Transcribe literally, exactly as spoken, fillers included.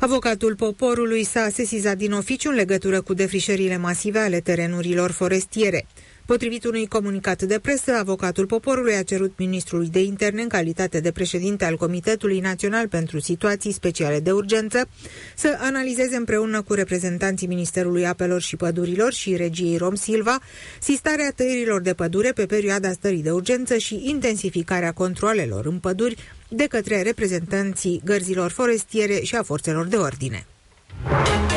Avocatul poporului s-a sesizat din oficiu în legătură cu defrișările masive ale terenurilor forestiere. Potrivit unui comunicat de presă, avocatul poporului a cerut ministrului de interne, în calitate de președinte al Comitetului Național pentru Situații Speciale de Urgență, să analizeze împreună cu reprezentanții Ministerului Apelor și Pădurilor și regiei Rom Silva sistarea tăierilor de pădure pe perioada stării de urgență și intensificarea controalelor în păduri de către reprezentanții gărzilor forestiere și a forțelor de ordine.